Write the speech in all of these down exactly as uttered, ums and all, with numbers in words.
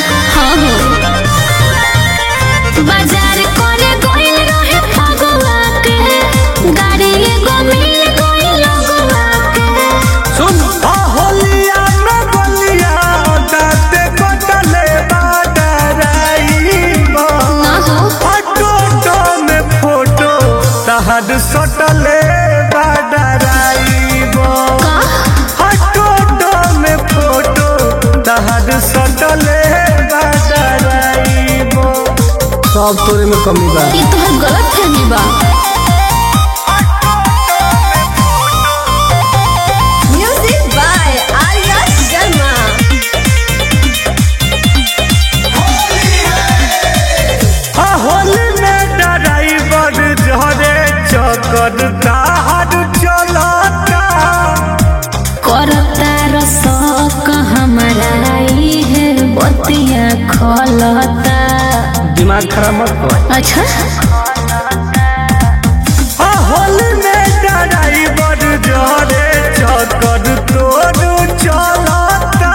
हाँ हो बाजार करे गइल रहे फगुआ के गाड़ी एगो मिल गइल लगुआ के सुन होलिया में गलिया दाते कटले बाडराइबो ना हो फोटो में फोटो तहद सटले बाडराइबो का फोटो में फोटो तहद सटले बाडराइबो सब तोरे में कमी बा ये तो गलत फहमी बा। Music by Arya Sharma. Holi में ड्राइवर जहरे चक्कर ताहर चलता करता रसक हमारा ई है बतिया खलता। दिमाग खराब मत कर। अच्छा होली में ड्राइवर जहरे चक्कर तोड़ चलता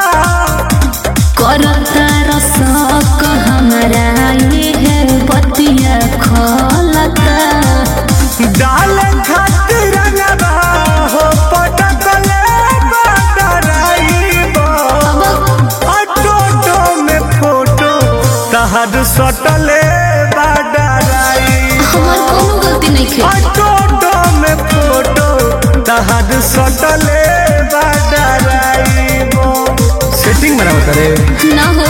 करता रसक हमारा ई है बतिया खलता। डाल खातिर रंगवा हो पटकले बाडराइबो फोटो में फोटो तहद सटले बाडराइबो हमार कोनो गलती नहीं खे। फोटो में फोटो तहद सटले बाडराइबो सेटिंग बराबर करे ना हो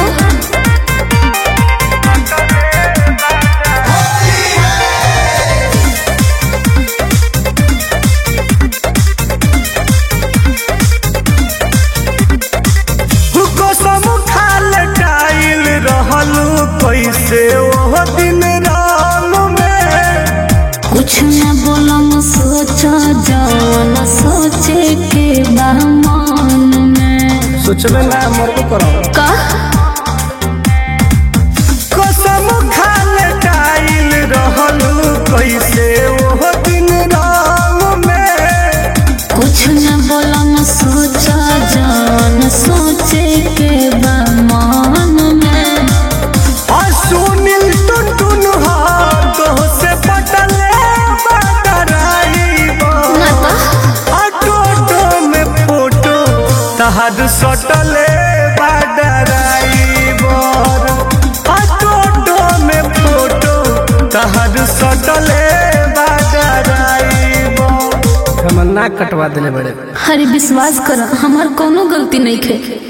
कसम खाल टाइल रहलू कैसे ओह दिन राम में कुछ न बोलम सोच जवन सोचे के बा मन में। सोचबे ना मर को करो का कसम खाल टाइल रहलू कैसे ओह दिन राम में कुछ न बोलम सोच जवन सोचे के बा मन में। सुनील टुनटुन तो से पटले बाडराइबो ना तो फोटो में फोटो तहद सटले बाडराइबो फोटो में फोटो तहद सटले बाडराइबो हमर नाक कटवा देले बड़े। हरे विश्वास कर हमार कोनो गलती नहीं खे।